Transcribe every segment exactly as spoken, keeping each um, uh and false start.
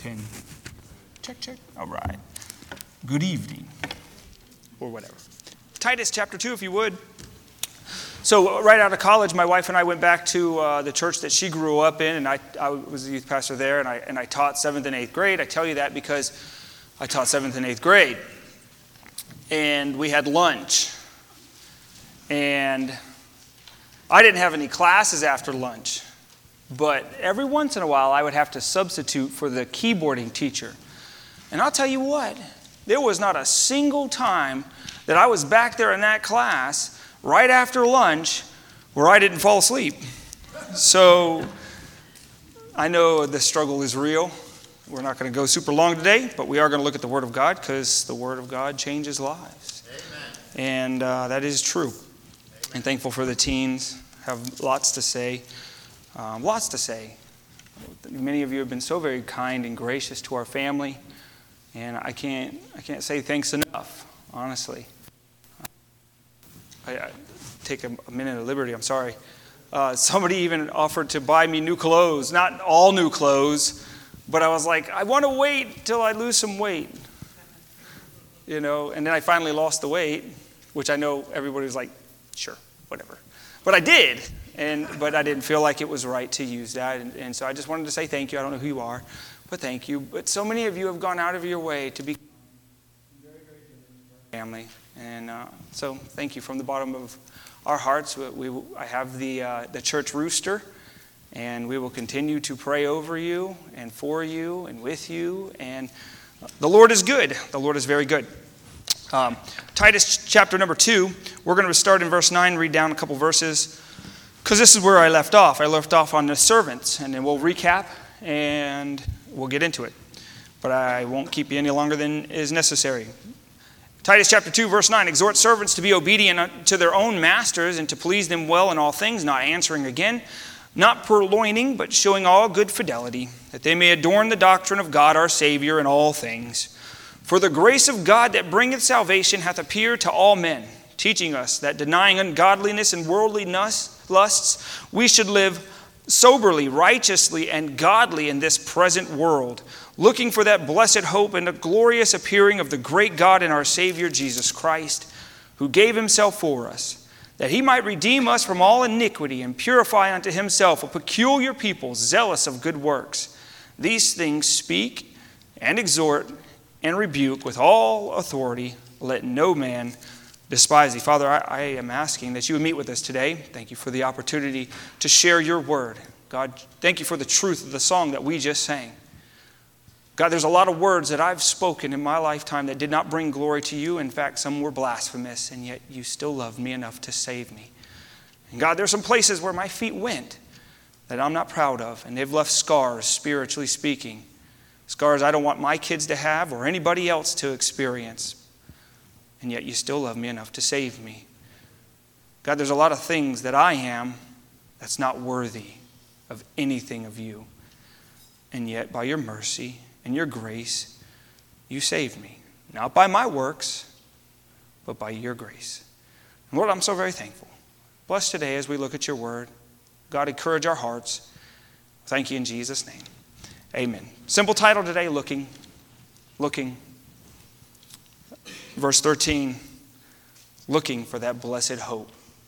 ten. Check, check. All right. Good evening. Or whatever. Titus chapter two, if you would. So right out of college, my wife and I went back to uh, the church that she grew up in, and I, I was a youth pastor there, and I, and I taught seventh and eighth grade. I tell you that because I taught seventh and eighth grade. And we had lunch. And I didn't have any classes after lunch. But every once in a while, I would have to substitute for the keyboarding teacher. And I'll tell you what, there was not a single time that I was back there in that class right after lunch where I didn't fall asleep. So I know the struggle is real. We're not going to go super long today, but we are going to look at the Word of God because the Word of God changes lives. Amen. And uh, that is true. Amen. And thankful for the teens. Have lots to say. Um, lots to say. Many of you have been so very kind and gracious to our family, and I can't I can't say thanks enough, honestly. I, I take a, a minute of liberty, I'm sorry. Uh, somebody even offered to buy me new clothes, not all new clothes, but I was like, I want to wait till I lose some weight. You know, and then I finally lost the weight, which I know everybody was like, sure, whatever. But I did, and but I didn't feel like it was right to use that, and, and so I just wanted to say thank you. I don't know who you are, but thank you. But so many of you have gone out of your way to be very, very family. And uh, so thank you from the bottom of our hearts. We, we I have the uh, the church rooster, and we will continue to pray over you and for you and with you. And the Lord is good. The Lord is very good. Um, Titus chapter number two. We're going to start in verse nine. Read down a couple verses because this is where I left off. I left off on the servants, and then we'll recap and we'll get into it. But I won't keep you any longer than is necessary. Titus chapter two, verse nine, exhort servants to be obedient to their own masters and to please them well in all things, not answering again, not purloining, but showing all good fidelity, that they may adorn the doctrine of God our Savior in all things. For the grace of God that bringeth salvation hath appeared to all men, teaching us that denying ungodliness and worldly lusts, we should live soberly, righteously, and godly in this present world, looking for that blessed hope and the glorious appearing of the great God and our Savior Jesus Christ, who gave himself for us, that he might redeem us from all iniquity and purify unto himself a peculiar people, zealous of good works. These things speak and exhort and rebuke with all authority. Let no man despise thee. Father, I, I am asking that you would meet with us today. Thank you for the opportunity to share your word. God, thank you for the truth of the song that we just sang. God, there's a lot of words that I've spoken in my lifetime that did not bring glory to you. In fact, some were blasphemous, and yet you still loved me enough to save me. And God, there's some places where my feet went that I'm not proud of, and they've left scars, spiritually speaking. Scars I don't want my kids to have or anybody else to experience. And yet you still love me enough to save me. God, there's a lot of things that I am that's not worthy of anything of you. And yet by your mercy and your grace, you saved me. Not by my works, but by your grace. And Lord, I'm so very thankful. Bless today as we look at your word. God, encourage our hearts. Thank you in Jesus' name. Amen. Simple title today, Looking. Looking. Verse thirteen, looking for that blessed hope.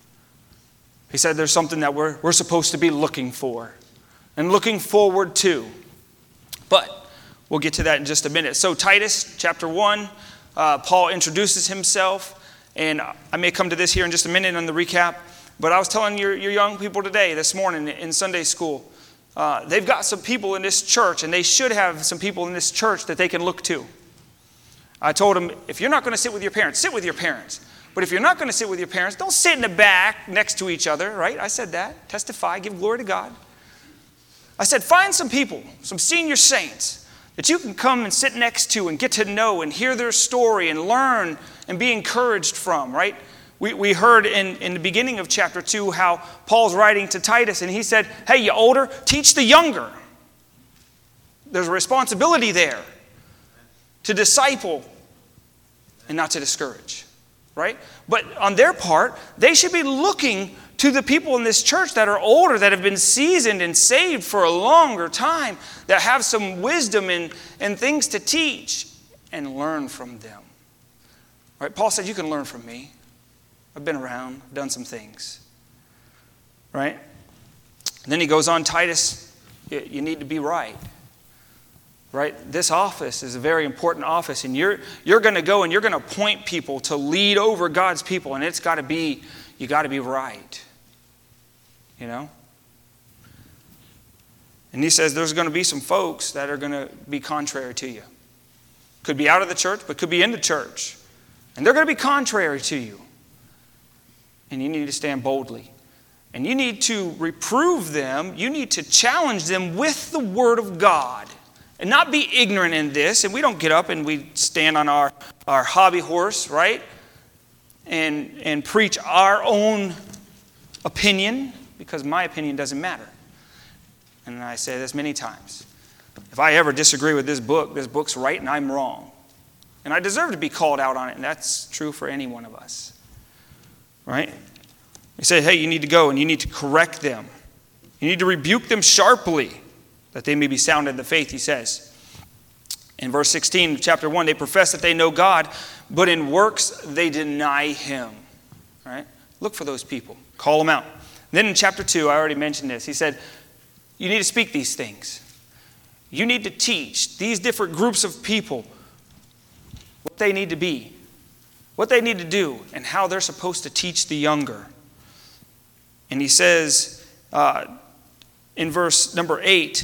He said there's something that we're, we're supposed to be looking for and looking forward to. But we'll get to that in just a minute. So Titus chapter one, uh, Paul introduces himself. And I may come to this here in just a minute on the recap. But I was telling your, your young people today, this morning in Sunday school, uh, they've got some people in this church, and they should have some people in this church that they can look to. I told them, if you're not going to sit with your parents, sit with your parents. But if you're not going to sit with your parents, don't sit in the back next to each other, right? I said that. Testify, give glory to God. I said, find some people, some senior saints that you can come and sit next to and get to know and hear their story and learn and be encouraged from, right? We we heard in, in the beginning of chapter two how Paul's writing to Titus, and he said, hey, you older, teach the younger. There's a responsibility there to disciple and not to discourage, right? But on their part, they should be looking to the people in this church that are older, that have been seasoned and saved for a longer time, that have some wisdom and, and things to teach, and learn from them. Right? Paul said, you can learn from me. I've been around, I've done some things. Right? And then he goes on, Titus, you need to be right. Right? This office is a very important office, and you're you're going to go and you're going to appoint people to lead over God's people, and it's got to be, you got to be right. You know? And he says there's going to be some folks that are going to be contrary to you. Could be out of the church, but could be in the church. And they're going to be contrary to you. And you need to stand boldly. And you need to reprove them. You need to challenge them with the Word of God. And not be ignorant in this. And we don't get up and we stand on our, our hobby horse, right? And, and preach our own opinion. Because my opinion doesn't matter. And I say this many times. If I ever disagree with this book, this book's right and I'm wrong. And I deserve to be called out on it. And that's true for any one of us. Right? He said, hey, you need to go and you need to correct them. You need to rebuke them sharply, that they may be sound in the faith, he says. In verse sixteen of chapter one, they profess that they know God, but in works they deny him. Right? Look for those people. Call them out. Then in chapter two, I already mentioned this. He said, you need to speak these things. You need to teach these different groups of people what they need to be, what they need to do, and how they're supposed to teach the younger. And he says uh, in verse number eight,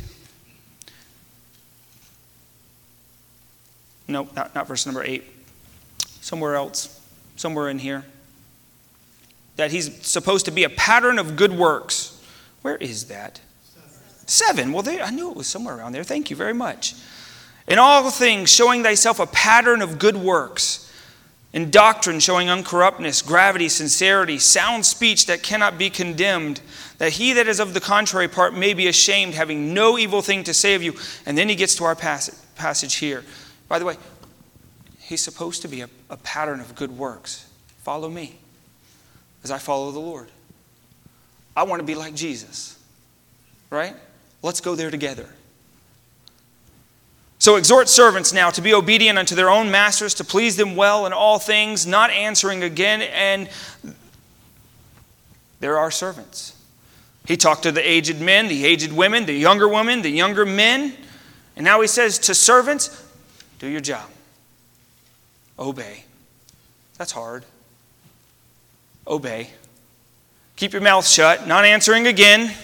no, not, not verse number eight, somewhere else, somewhere in here, that he's supposed to be a pattern of good works. Where is that? Seven. Seven. Well, they, I knew it was somewhere around there. Thank you very much. In all things, showing thyself a pattern of good works. In doctrine, showing uncorruptness, gravity, sincerity, sound speech that cannot be condemned, that he that is of the contrary part may be ashamed, having no evil thing to say of you. And then he gets to our passage, passage here. By the way, he's supposed to be a, a pattern of good works. Follow me as I follow the Lord. I want to be like Jesus. Right? Let's go there together. So exhort servants now to be obedient unto their own masters, to please them well in all things, not answering again. And there are servants. He talked to the aged men, the aged women, the younger women, the younger men. And now he says to servants, do your job. Obey. That's hard. Obey. Keep your mouth shut, not answering again.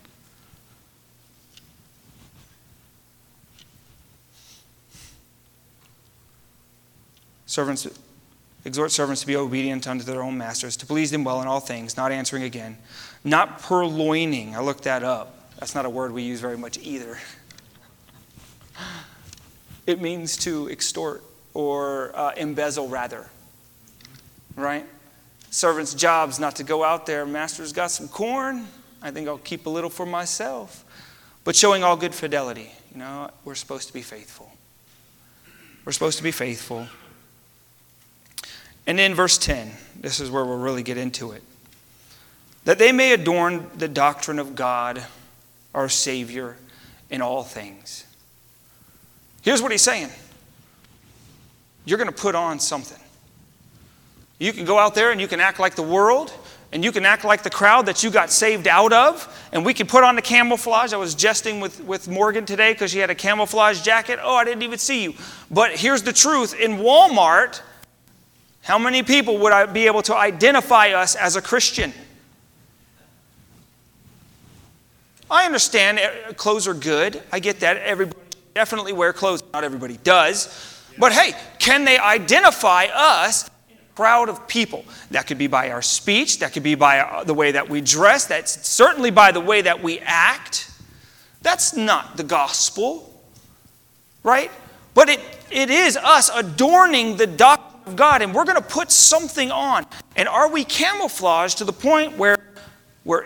Servants, exhort servants to be obedient unto their own masters, to please them well in all things, not answering again, not purloining. I looked that up. That's not a word we use very much either. It means to extort or uh, embezzle, rather. Right? Servants' job's not to go out there. Master's got some corn. I think I'll keep a little for myself. But showing all good fidelity. You know, we're supposed to be faithful. We're supposed to be faithful. And in verse ten, this is where we'll really get into it. That they may adorn the doctrine of God, our Savior, in all things. Here's what he's saying. You're going to put on something. You can go out there and you can act like the world, and you can act like the crowd that you got saved out of, and we can put on the camouflage. I was jesting with, with Morgan today because she had a camouflage jacket. Oh, I didn't even see you. But here's the truth. In Walmart, how many people would I be able to identify us as a Christian? I understand clothes are good. I get that. Everybody definitely wear clothes. Not everybody does. But hey, can they identify us in a crowd of people? That could be by our speech. That could be by the way that we dress. That's certainly by the way that we act. That's not the gospel. Right? But it, it is us adorning the doctrine of God, and we're going to put something on. And are we camouflaged to the point where we're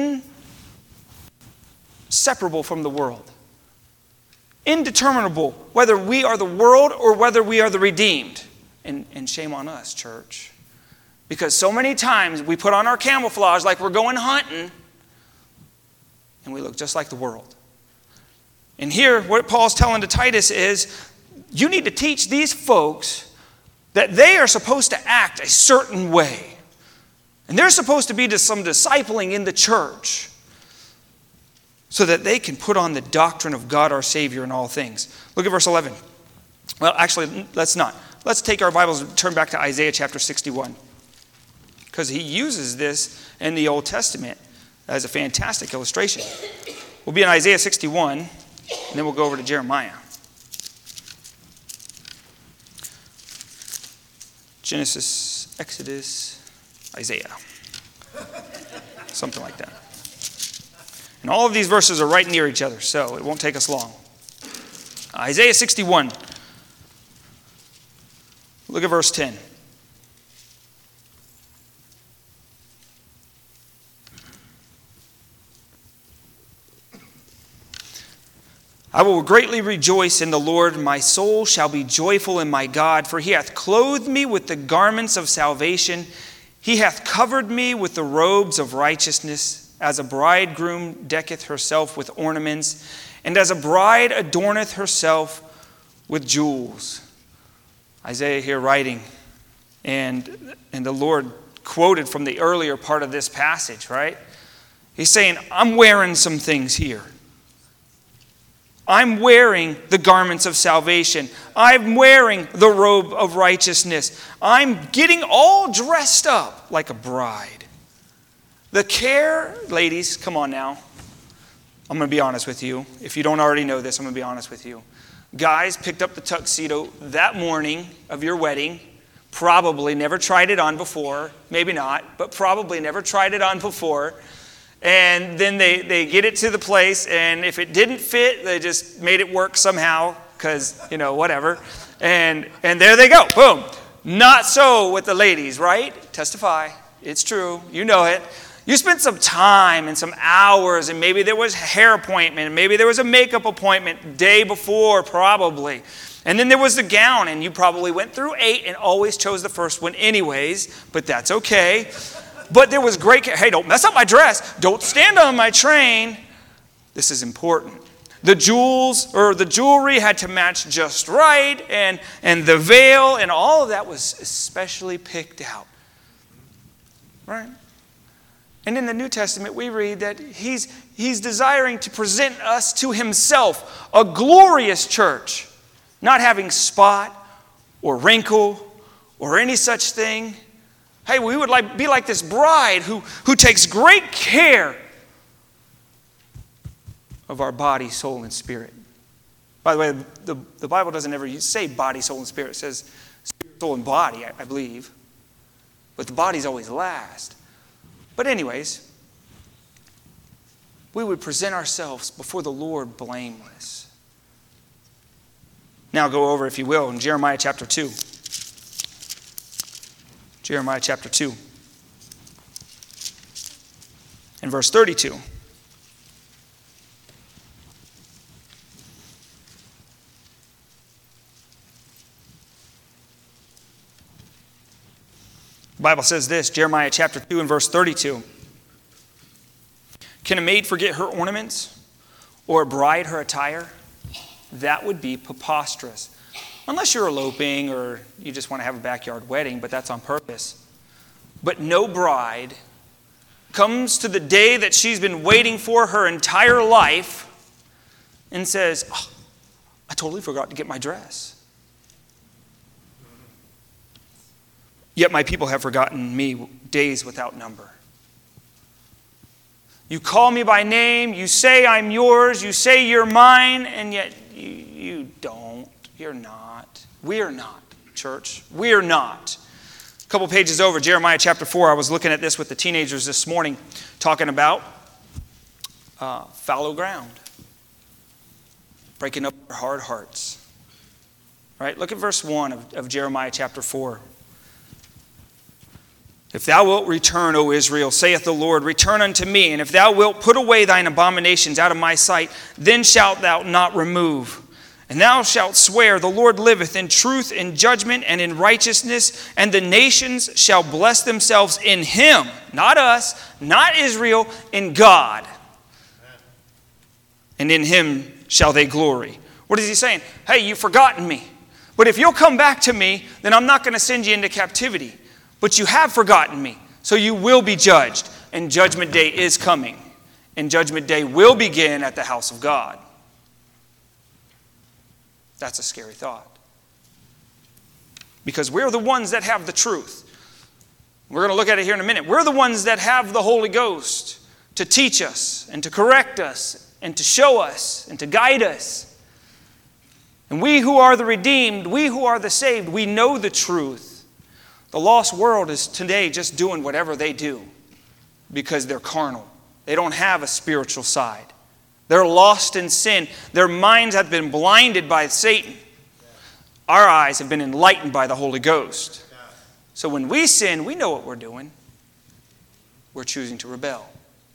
inseparable from the world? Indeterminable whether we are the world or whether we are the redeemed. And, and shame on us, church. Because so many times we put on our camouflage like we're going hunting, and we look just like the world. And here, what Paul's telling to Titus is, you need to teach these folks that they are supposed to act a certain way. And there's supposed to be some discipling in the church so that they can put on the doctrine of God our Savior in all things. Look at verse eleven. Well, actually, let's not. Let's take our Bibles and turn back to Isaiah chapter sixty-one. Because he uses this in the Old Testament as a fantastic illustration. We'll be in Isaiah sixty-one, and then we'll go over to Jeremiah. Genesis, Exodus, Isaiah. Something like that. And all of these verses are right near each other, so it won't take us long. Isaiah sixty-one. Look at verse ten. I will greatly rejoice in the Lord. My soul shall be joyful in my God, for he hath clothed me with the garments of salvation. He hath covered me with the robes of righteousness, as a bridegroom decketh herself with ornaments, and as a bride adorneth herself with jewels. Isaiah here writing, and, and the Lord quoted from the earlier part of this passage, right? He's saying, I'm wearing some things here. I'm wearing the garments of salvation. I'm wearing the robe of righteousness. I'm getting all dressed up like a bride. The care, ladies, come on now. I'm going to be honest with you. If you don't already know this, I'm going to be honest with you. Guys picked up the tuxedo that morning of your wedding, probably never tried it on before, maybe not, but probably never tried it on before. And then they, they get it to the place, and if it didn't fit, they just made it work somehow, because, you know, whatever. And and there they go, boom. Not so with the ladies, right? Testify. It's true. You know it. You spent some time and some hours, and maybe there was a hair appointment, and maybe there was a makeup appointment day before, probably. And then there was the gown, and you probably went through eight and always chose the first one anyways, but that's okay. But there was great care. Hey, don't mess up my dress. Don't stand on my train. This is important. The jewels or the jewelry had to match just right, and, and the veil and all of that was especially picked out. Right? And in the New Testament, we read that he's, he's desiring to present us to himself, a glorious church, not having spot or wrinkle or any such thing. Hey, we would like be like this bride who, who takes great care of our body, soul, and spirit. By the way, the, the Bible doesn't ever say body, soul, and spirit. It says spirit, soul, and body, I, I believe. But the body's always last. But anyways, we would present ourselves before the Lord blameless. Now go over, if you will, in Jeremiah chapter two. Jeremiah chapter two. And verse thirty-two. The Bible says this, Jeremiah chapter two and verse thirty-two. Can a maid forget her ornaments, or a bride her attire? That would be preposterous. Unless you're eloping or you just want to have a backyard wedding, but that's on purpose. But no bride comes to the day that she's been waiting for her entire life and says, oh, I totally forgot to get my dress. Yet my people have forgotten me days without number. You call me by name, you say I'm yours, you say you're mine, and yet you, you don't. You're not. We're not, church. We're not. A couple pages over, Jeremiah chapter four. I was looking at this with the teenagers this morning, talking about uh, fallow ground, breaking up our hard hearts. Right? Look at verse one of, of Jeremiah chapter four. If thou wilt return, O Israel, saith the Lord, return unto me, and if thou wilt put away thine abominations out of my sight, then shalt thou not remove. And thou shalt swear, the Lord liveth, in truth, in judgment, and in righteousness, and the nations shall bless themselves in him, not us, not Israel, in God. Amen. And in him shall they glory. What is he saying? Hey, you've forgotten me. But if you'll come back to me, then I'm not going to send you into captivity. But you have forgotten me, so you will be judged. And judgment day is coming. And judgment day will begin at the house of God. That's a scary thought. Because we're the ones that have the truth. We're going to look at it here in a minute. We're the ones that have the Holy Ghost to teach us and to correct us and to show us and to guide us. And we who are the redeemed, we who are the saved, we know the truth. The lost world is today just doing whatever they do because they're carnal. They don't have a spiritual side. They're lost in sin. Their minds have been blinded by Satan. Our eyes have been enlightened by the Holy Ghost. So when we sin, we know what we're doing. We're choosing to rebel.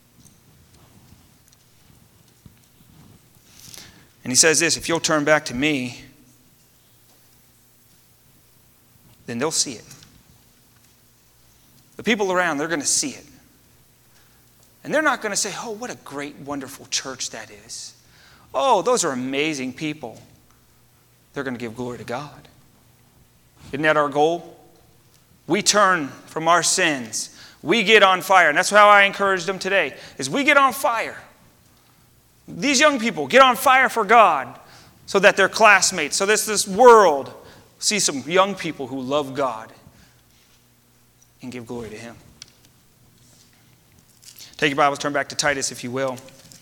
And he says this, if you'll turn back to me, then they'll see it. The people around, they're going to see it. And they're not going to say, oh, what a great, wonderful church that is. Oh, those are amazing people. They're going to give glory to God. Isn't that our goal? We turn from our sins. We get on fire. And that's how I encouraged them today, is we get on fire. These young people get on fire for God so that their classmates, so that this world see some young people who love God and give glory to him. Take your Bibles, turn back to Titus, if you will.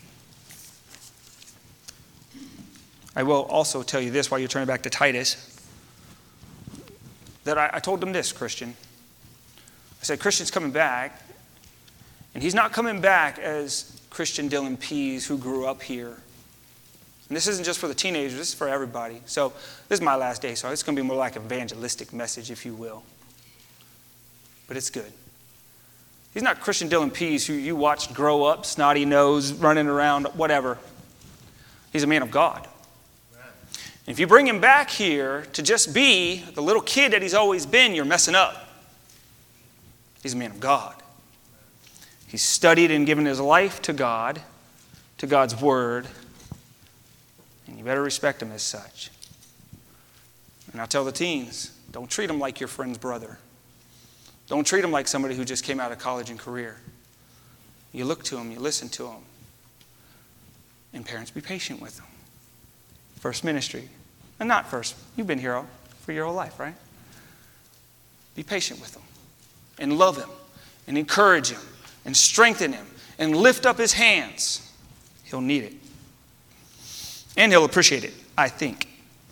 I will also tell you this while you're turning back to Titus, that I, I told them this, Christian. I said, Christian's coming back, and he's not coming back as Christian Dylan Pease, who grew up here. And this isn't just for the teenagers, this is for everybody. So this is my last day, so it's going to be more like an evangelistic message, if you will. But it's good. He's not Christian Dylan Pease, who you watched grow up, snotty nose, running around, whatever. He's a man of God. And if you bring him back here to just be the little kid that he's always been, you're messing up. He's a man of God. He's studied and given his life to God, to God's word, and you better respect him as such. And I'll tell the teens, don't treat him like your friend's brother. Don't treat him like somebody who just came out of college and career. You look to him, you listen to him. And parents, be patient with them. First ministry. And not first. You've been here all, for your whole life, right? Be patient with him. And love him. And encourage him. And strengthen him. And lift up his hands. He'll need it. And he'll appreciate it, I think.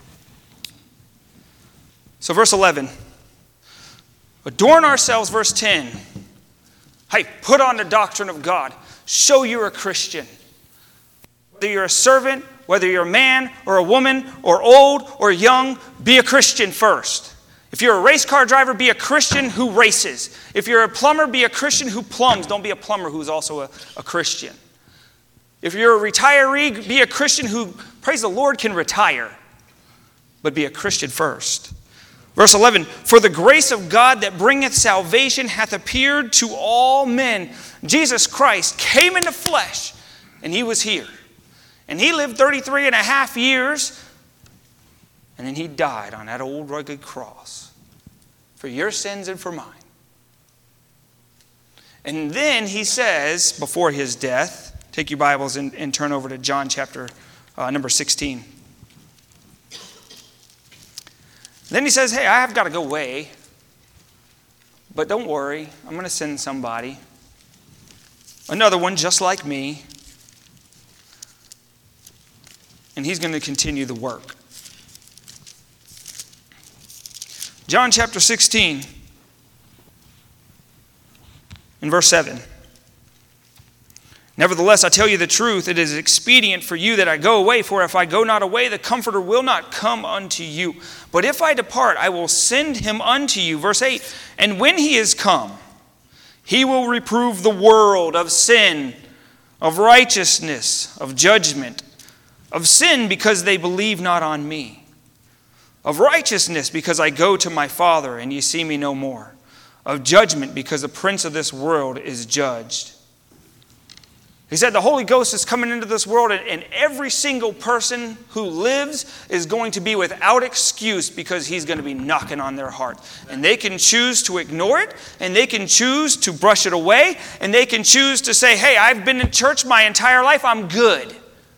So verse eleven. Adorn ourselves, verse ten. Hey, put on the doctrine of God. Show you're a Christian. Whether you're a servant, whether you're a man or a woman or old or young, be a Christian first. If you're a race car driver, be a Christian who races. If you're a plumber, be a Christian who plumbs. Don't be a plumber who's also a, a Christian. If you're a retiree, be a Christian who, praise the Lord, can retire. But be a Christian first. Verse eleven, for the grace of God that bringeth salvation hath appeared to all men. Jesus Christ came in the flesh, and he was here. And he lived thirty-three and a half years, and then he died on that old rugged cross for your sins and for mine. And then he says, before his death, take your Bibles and, and turn over to John chapter uh, number sixteen. Then he says, hey, I have got to go away. But don't worry, I'm going to send somebody. Another one just like me. And he's going to continue the work. John chapter sixteen, in verse seven. Nevertheless, I tell you the truth, it is expedient for you that I go away, for if I go not away, the Comforter will not come unto you. But if I depart, I will send him unto you. Verse eight, and when he is come, he will reprove the world of sin, of righteousness, of judgment. Of sin, because they believe not on me. Of righteousness, because I go to my Father, and ye see me no more. Of judgment, because the prince of this world is judged. He said the Holy Ghost is coming into this world, and, and every single person who lives is going to be without excuse because he's going to be knocking on their heart. And they can choose to ignore it, and they can choose to brush it away, and they can choose to say, hey, I've been in church my entire life, I'm good.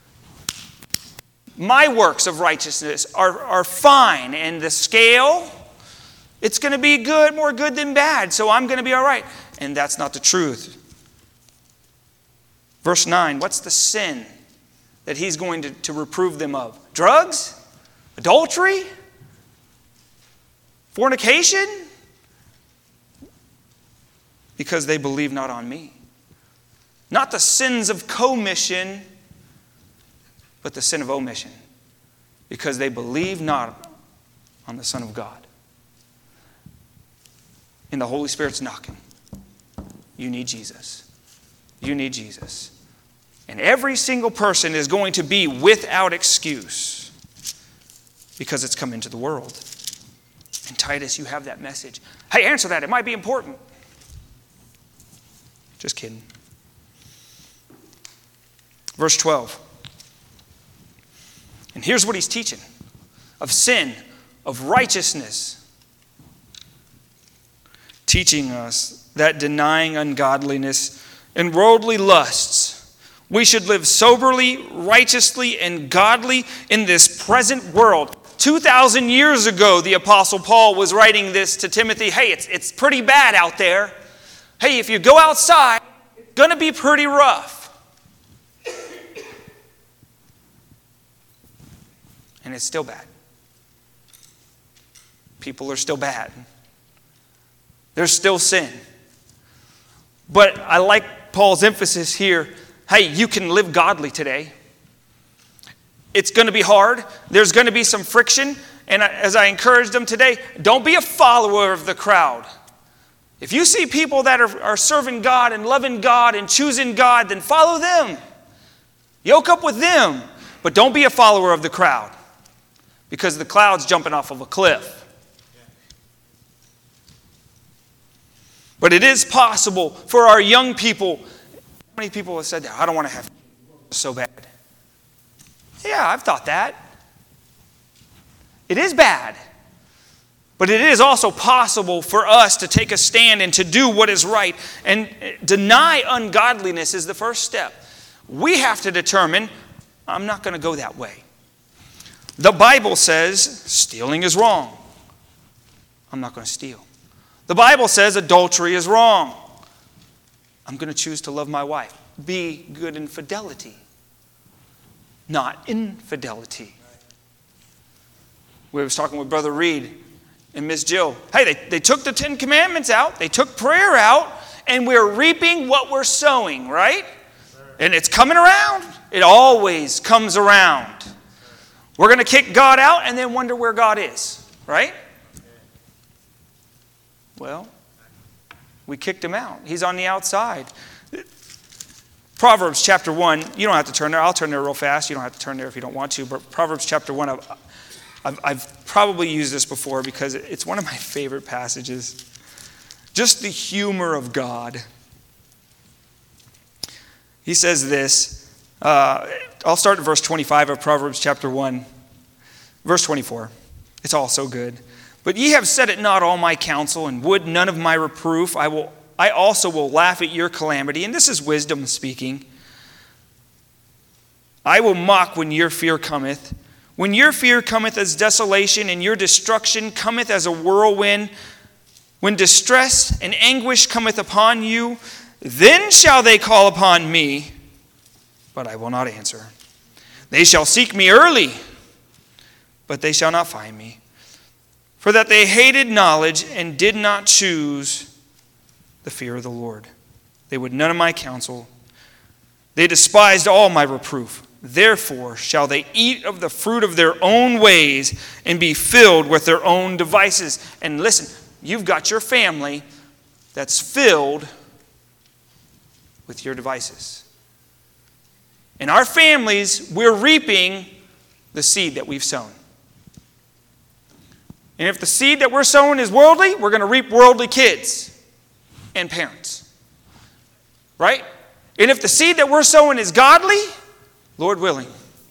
My works of righteousness are, are fine, and the scale, it's going to be good, more good than bad, so I'm going to be all right. And that's not the truth. Verse nine, what's the sin that he's going to, to reprove them of? Drugs? Adultery? Fornication? Because they believe not on me. Not the sins of commission, but the sin of omission. Because they believe not on the Son of God. And the Holy Spirit's knocking. You need Jesus. You need Jesus. And every single person is going to be without excuse because it's come into the world. And Titus, you have that message. Hey, answer that. It might be important. Just kidding. Verse twelve. And here's what he's teaching. Of sin, of righteousness. Teaching us that denying ungodliness and worldly lusts, we should live soberly, righteously, and godly in this present world. two thousand years ago, the Apostle Paul was writing this to Timothy. Hey, it's, it's pretty bad out there. Hey, if you go outside, it's going to be pretty rough. And it's still bad. People are still bad. There's still sin. But I like Paul's emphasis here. Hey, you can live godly today. It's going to be hard. There's going to be some friction. And as I encouraged them today, don't be a follower of the crowd. If you see people that are, are serving God and loving God and choosing God, then follow them. Yoke up with them. But don't be a follower of the crowd. Because the cloud's jumping off of a cliff. But it is possible for our young people. How many people have said that? I don't want to have so bad. Yeah, I've thought that. It is bad. But it is also possible for us to take a stand and to do what is right. And deny ungodliness is the first step. We have to determine, I'm not going to go that way. The Bible says stealing is wrong. I'm not going to steal. The Bible says adultery is wrong. I'm going to choose to love my wife. Be good in fidelity, not infidelity. We was talking with Brother Reed and Miss Jill. Hey, they, they took the Ten Commandments out. They took prayer out. And we're reaping what we're sowing, right? And it's coming around. It always comes around. We're going to kick God out and then wonder where God is, right? Well, we kicked him out. He's on the outside. Proverbs chapter one, you don't have to turn there. I'll turn there real fast. You don't have to turn there if you don't want to. But Proverbs chapter one, I've, I've, I've probably used this before because it's one of my favorite passages. Just the humor of God. He says this. Uh, I'll start at verse twenty-five of Proverbs chapter one. Verse twenty-four. It's all so good. But ye have said it not all my counsel, and would none of my reproof. I will. I also will laugh at your calamity. And this is wisdom speaking. I will mock when your fear cometh. When your fear cometh as desolation, and your destruction cometh as a whirlwind. When distress and anguish cometh upon you, then shall they call upon me, but I will not answer. They shall seek me early, but they shall not find me. For that they hated knowledge and did not choose the fear of the Lord. They would none of my counsel. They despised all my reproof. Therefore shall they eat of the fruit of their own ways and be filled with their own devices. And listen, you've got your family that's filled with your devices. In our families, we're reaping the seed that we've sown. And if the seed that we're sowing is worldly, we're going to reap worldly kids and parents. Right? And if the seed that we're sowing is godly, Lord willing.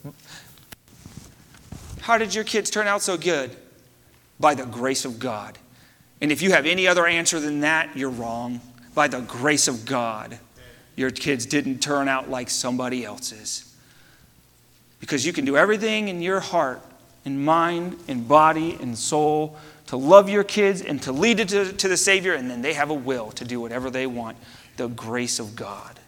How did your kids turn out so good? By the grace of God. And if you have any other answer than that, you're wrong. By the grace of God, your kids didn't turn out like somebody else's. Because you can do everything in your heart and mind and body and soul to love your kids and to lead it to, to the Savior, and then they have a will to do whatever they want. The grace of God.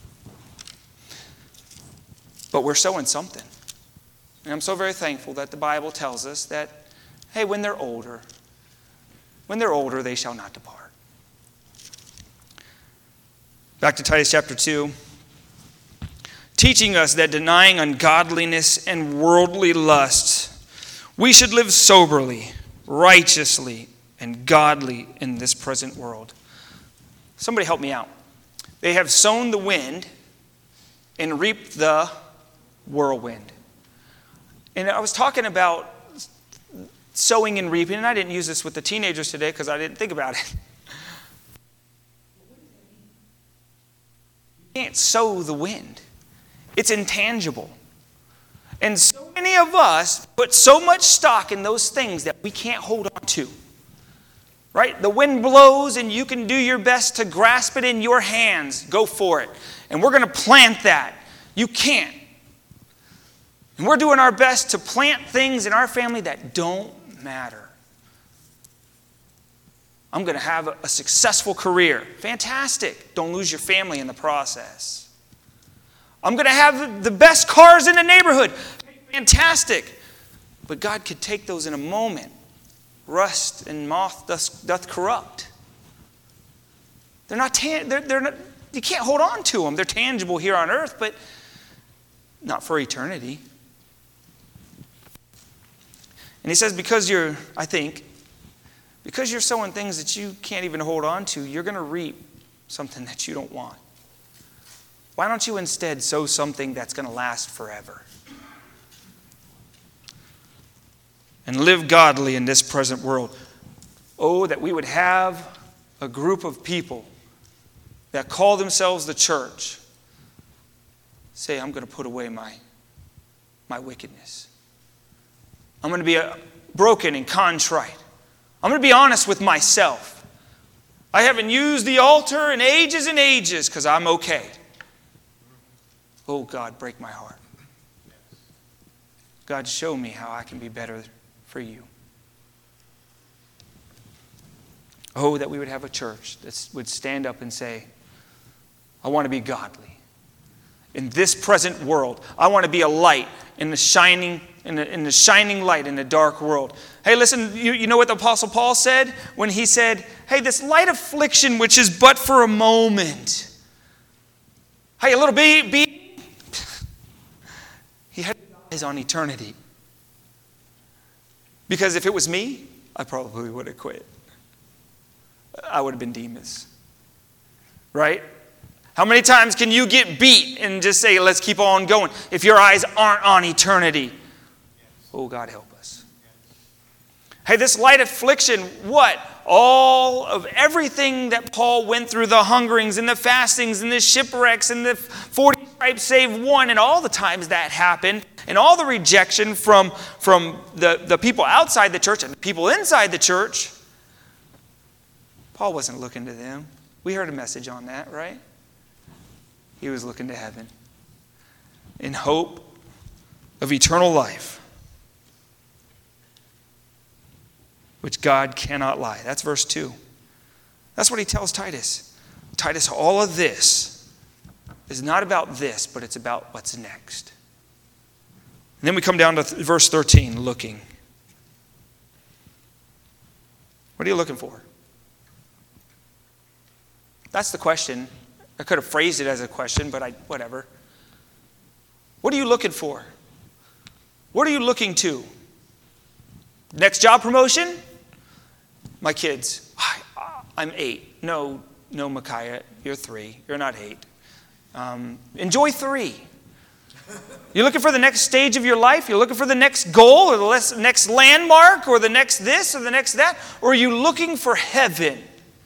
But we're sowing something. And I'm so very thankful that the Bible tells us that, hey, when they're older, when they're older, they shall not depart. Back to Titus chapter two. Teaching us that denying ungodliness and worldly lusts, we should live soberly, righteously, and godly in this present world. Somebody help me out. They have sown the wind and reaped the whirlwind. And I was talking about sowing and reaping, and I didn't use this with the teenagers today because I didn't think about it. You can't sow the wind. It's intangible. And so many of us put so much stock in those things that we can't hold on to. Right? The wind blows and you can do your best to grasp it in your hands. Go for it. And we're going to plant that. You can't. And we're doing our best to plant things in our family that don't matter. I'm going to have a successful career. Fantastic. Don't lose your family in the process. I'm going to have the best cars in the neighborhood. Fantastic. But God could take those in a moment. Rust and moth doth, doth corrupt. They're not, tan- they're, they're not, you can't hold on to them. They're tangible here on earth, but not for eternity. And he says, because you're, I think, because you're sowing things that you can't even hold on to, you're going to reap something that you don't want. Why don't you instead sow something that's going to last forever? And live godly in this present world. Oh, that we would have a group of people that call themselves the church. Say, I'm going to put away my, my wickedness. I'm going to be a, broken and contrite. I'm going to be honest with myself. I haven't used the altar in ages and ages because I'm okay. Oh, God, break my heart. God, show me how I can be better for you. Oh, that we would have a church that would stand up and say, I want to be godly. In this present world, I want to be a light in the shining, in the, in the shining light in the dark world. Hey, listen, you, you know what the Apostle Paul said when he said, hey, this light affliction which is but for a moment. Hey, a little bee, bee. He had eyes on eternity. Because if it was me, I probably would have quit. I would have been Demas. Right? How many times can you get beat and just say, let's keep on going, if your eyes aren't on eternity? Oh, God, help us. Hey, this light affliction, what? All of everything that Paul went through, the hungerings and the fastings and the shipwrecks and the forty stripes save one, and all the times that happened, and all the rejection from, from the, the people outside the church and the people inside the church. Paul wasn't looking to them. We heard a message on that, right? He was looking to heaven in hope of eternal life, which God cannot lie. That's verse two. That's what he tells Titus. Titus, all of this is not about this, but it's about what's next. And then we come down to th- verse thirteen, looking. What are you looking for? That's the question. I could have phrased it as a question, but I whatever. What are you looking for? What are you looking to? Next job promotion? My kids. I'm eight. No, no, Micaiah, you're three. You're not eight. Um, enjoy three. You're looking for the next stage of your life? You're looking for the next goal or the next landmark or the next this or the next that? Or are you looking for heaven?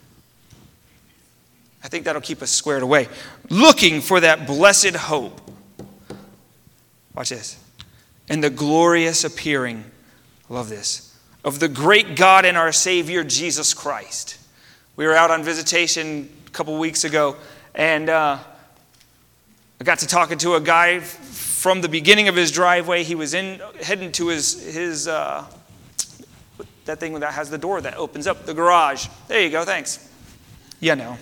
I think that'll keep us squared away. Looking for that blessed hope. Watch this. And the glorious appearing, I love this, of the great God and our Savior, Jesus Christ. We were out on visitation a couple weeks ago, and uh, I got to talking to a guy from the beginning of his driveway. He was in heading to his, his uh, that thing that has the door that opens up, the garage. There you go, thanks. You know.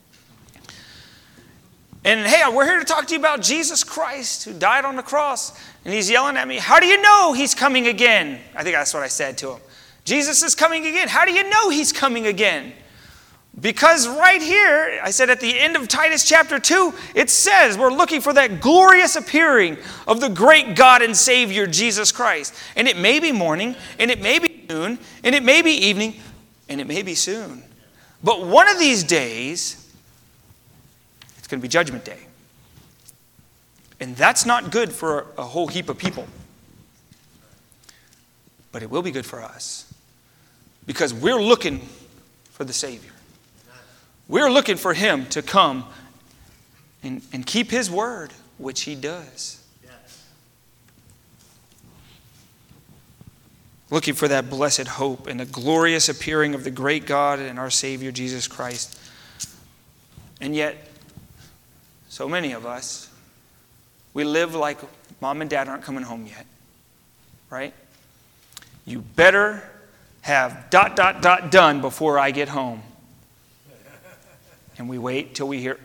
And hey, we're here to talk to you about Jesus Christ who died on the cross. And he's yelling at me, how do you know he's coming again? I think that's what I said to him. Jesus is coming again. How do you know he's coming again? Because right here, I said at the end of Titus chapter two, it says we're looking for that glorious appearing of the great God and Savior, Jesus Christ. And it may be morning, and it may be noon, and it may be evening, and it may be soon. But one of these days, it's going to be Judgment Day. And that's not good for a whole heap of people. But it will be good for us. Because we're looking for the Savior. We're looking for him to come and, and keep his word, which he does. Yes. Looking for that blessed hope and the glorious appearing of the great God and our Savior, Jesus Christ. And yet, so many of us, we live like mom and dad aren't coming home yet. Right? You better have dot, dot, dot done before I get home. And we wait till we hear,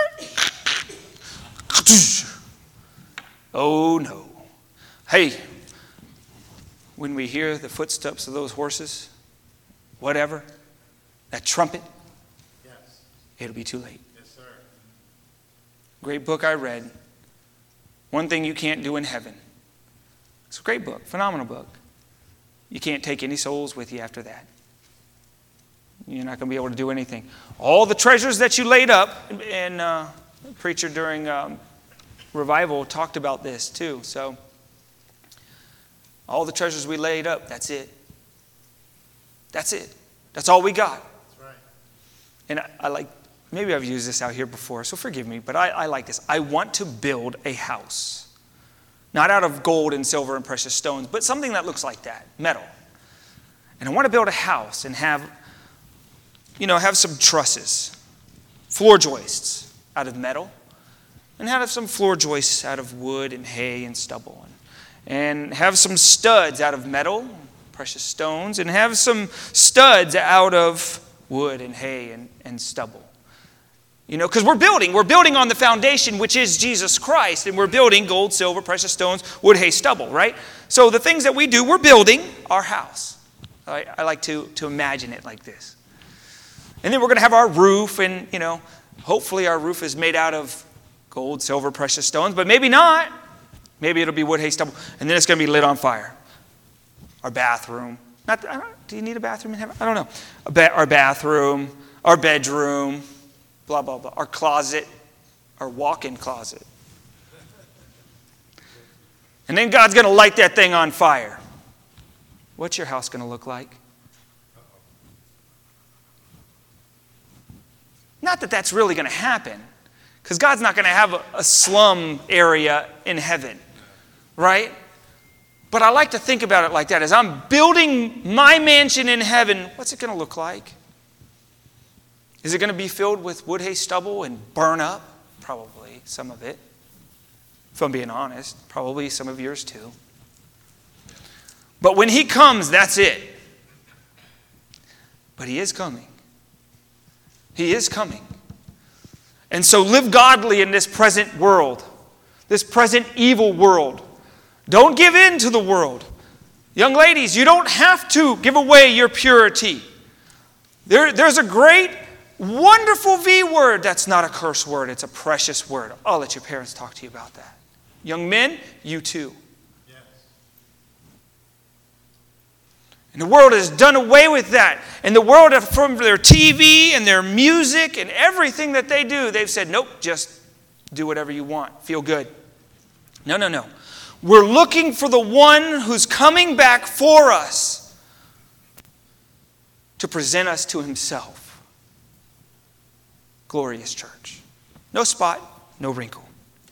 oh no. Hey, when we hear the footsteps of those horses, whatever, that trumpet, yes. It'll be too late. Yes, sir. Great book I read. One thing you can't do in heaven. It's a great book, phenomenal book. You can't take any souls with you after that. You're not going to be able to do anything. All the treasures that you laid up, and uh, a preacher during um, revival talked about this too. So, all the treasures we laid up, that's it. That's it. That's all we got. That's right. And I, I like, maybe I've used this out here before, so forgive me, but I, I like this. I want to build a house. Not out of gold and silver and precious stones, but something that looks like that, metal. And I want to build a house and have, you know, have some trusses, floor joists out of metal, and have some floor joists out of wood and hay and stubble. And have some studs out of metal, precious stones, and have some studs out of wood and hay and, and stubble. You know, because we're building. We're building on the foundation, which is Jesus Christ. And we're building gold, silver, precious stones, wood, hay, stubble, right? So the things that we do, we're building our house. I, I like to, to imagine it like this. And then we're going to have our roof. And, you know, hopefully our roof is made out of gold, silver, precious stones. But maybe not. Maybe it'll be wood, hay, stubble. And then it's going to be lit on fire. Our bathroom. Not, I don't, do you need a bathroom in heaven? I don't know. A ba- our bathroom. Our bedroom. Blah, blah, blah. Our closet, our walk-in closet. And then God's going to light that thing on fire. What's your house going to look like? Not that that's really going to happen, because God's not going to have a, a slum area in heaven, right? But I like to think about it like that. As I'm building my mansion in heaven, what's it going to look like? Is it going to be filled with wood, hay, stubble and burn up? Probably some of it. If I'm being honest, probably some of yours too. But when he comes, that's it. But he is coming. He is coming. And so live godly in this present world, this present evil world. Don't give in to the world. Young ladies, you don't have to give away your purity. There, there's a great wonderful V word that's not a curse word. It's a precious word. I'll let your parents talk to you about that. Young men, you too. Yes. And the world has done away with that. And the world, from their T V and their music and everything that they do, they've said, nope, just do whatever you want. Feel good. No, no, no. We're looking for the one who's coming back for us to present us to himself. Glorious church. No spot, no wrinkle.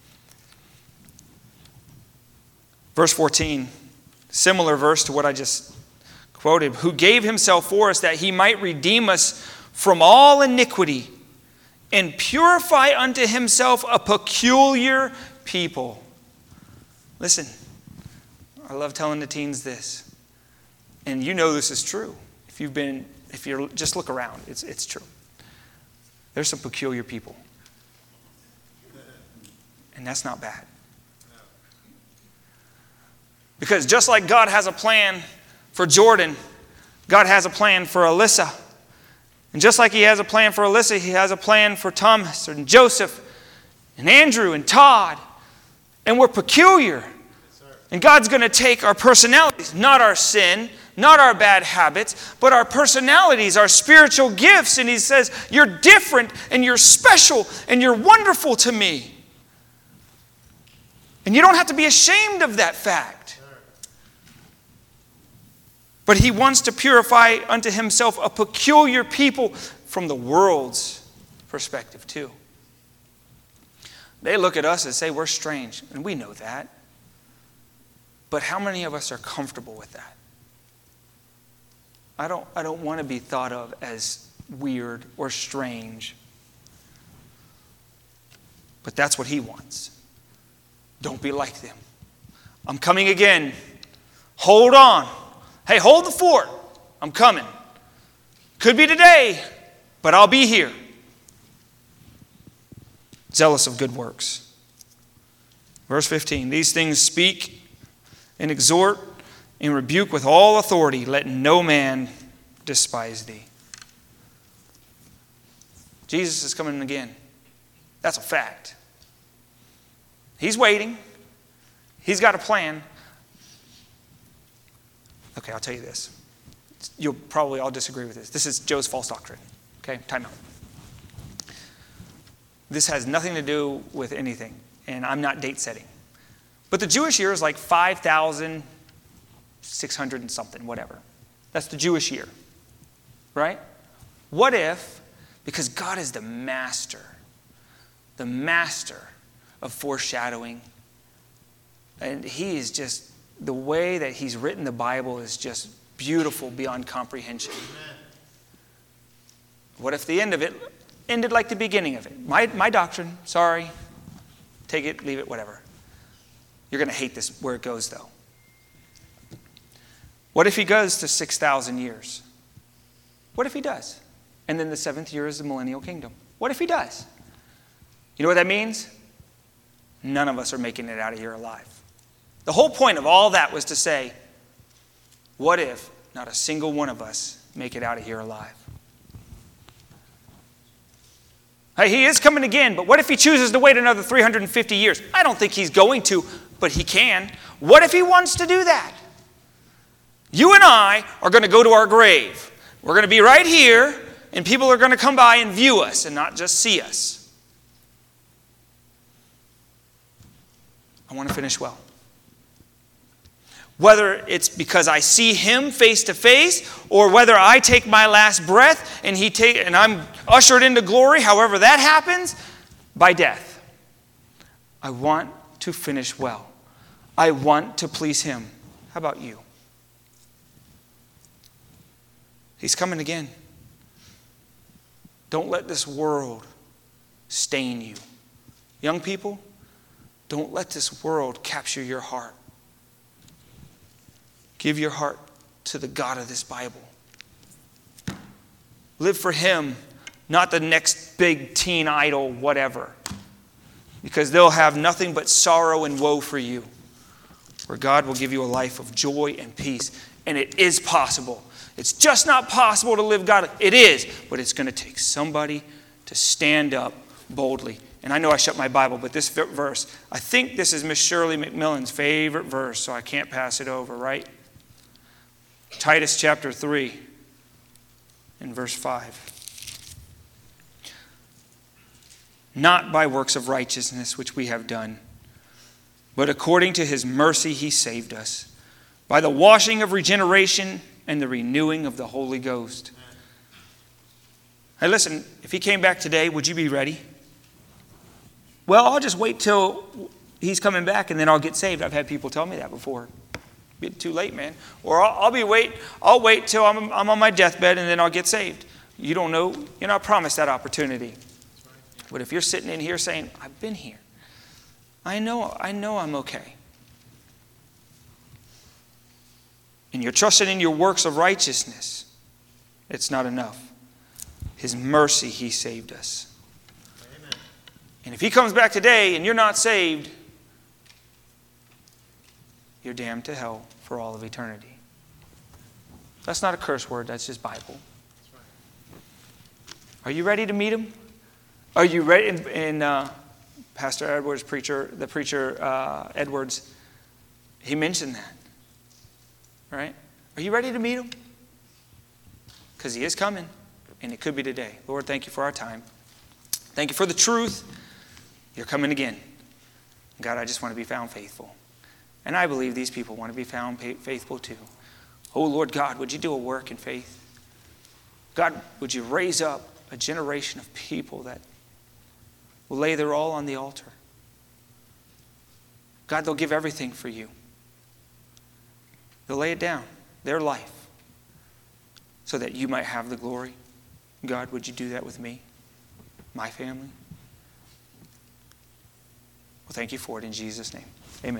Verse fourteen, similar verse to what I just quoted. Who gave himself for us that he might redeem us from all iniquity and purify unto himself a peculiar people. Listen, I love telling the teens this. And you know this is true. If you've been, if you're, just look around, it's, it's true. There's some peculiar people. And that's not bad. Because just like God has a plan for Jordan, God has a plan for Alyssa. And just like he has a plan for Alyssa, he has a plan for Thomas and Joseph and Andrew and Todd. And we're peculiar. And God's going to take our personalities, not our sin, not our bad habits, but our personalities, our spiritual gifts. And he says, you're different and you're special and you're wonderful to me. And you don't have to be ashamed of that fact. But he wants to purify unto himself a peculiar people from the world's perspective too. They look at us and say we're strange, and we know that. But how many of us are comfortable with that? I don't, I don't want to be thought of as weird or strange. But that's what he wants. Don't be like them. I'm coming again. Hold on. Hey, hold the fort. I'm coming. Could be today, but I'll be here. Zealous of good works. Verse fifteen, these things speak and exhort and rebuke with all authority. Let no man despise thee. Jesus is coming again. That's a fact. He's waiting. He's got a plan. Okay, I'll tell you this. You'll probably all disagree with this. This is Joe's false doctrine. Okay, time out. This has nothing to do with anything, and I'm not date setting. But the Jewish year is like five thousand six hundred and something, whatever. That's the Jewish year, right? What if, because God is the master, the master of foreshadowing, and he is just, the way that he's written the Bible is just beautiful beyond comprehension. Amen. What if the end of it ended like the beginning of it? My, my doctrine, sorry. Take it, leave it, whatever. You're going to hate this where it goes, though. What if he goes to six thousand years? What if he does? And then the seventh year is the millennial kingdom. What if he does? You know what that means? None of us are making it out of here alive. The whole point of all that was to say, what if not a single one of us make it out of here alive? Hey, he is coming again, but what if he chooses to wait another three hundred fifty years? I don't think he's going to, but he can. What if he wants to do that? You and I are going to go to our grave. We're going to be right here, and people are going to come by and view us and not just see us. I want to finish well. Whether it's because I see him face to face, or whether I take my last breath and he take and I'm ushered into glory, however that happens, by death. I want to finish well. I want to please him. How about you? He's coming again. Don't let this world stain you. Young people, don't let this world capture your heart. Give your heart to the God of this Bible. Live for him, not the next big teen idol, whatever. Because they'll have nothing but sorrow and woe for you. Where God will give you a life of joy and peace. And it is possible. It's just not possible to live godly. It is, but it's going to take somebody to stand up boldly. And I know I shut my Bible, but this verse, I think this is Miss Shirley McMillan's favorite verse, so I can't pass it over, right? Titus chapter three and verse five. Not by works of righteousness which we have done, but according to his mercy he saved us by the washing of regeneration and the renewing of the Holy Ghost. Hey, listen, if he came back today, would you be ready? Well, I'll just wait till he's coming back and then I'll get saved. I've had people tell me that before. Be too late, man. Or I'll, I'll be wait. I'll wait till I'm, I'm on my deathbed and then I'll get saved. You don't know. You're not promised that opportunity. But if you're sitting in here saying, I've been here. I know, I know I'm okay. And you're trusting in your works of righteousness. It's not enough. His mercy, he saved us. Amen. And if he comes back today and you're not saved, you're damned to hell for all of eternity. That's not a curse word. That's just Bible. Are you ready to meet him? Are you ready? In, in uh, Pastor Edwards, preacher, the preacher uh, Edwards, he mentioned that. Right? Are you ready to meet him? Because he is coming, and it could be today. Lord, thank you for our time. Thank you for the truth. You're coming again. God, I just want to be found faithful. And I believe these people want to be found faithful too. Oh, Lord God, would you do a work in faith? God, would you raise up a generation of people that will lay their all on the altar? God, they'll give everything for you. They'll lay it down, their life, so that you might have the glory. God, would you do that with me, my family? Well, thank you for it in Jesus' name. Amen.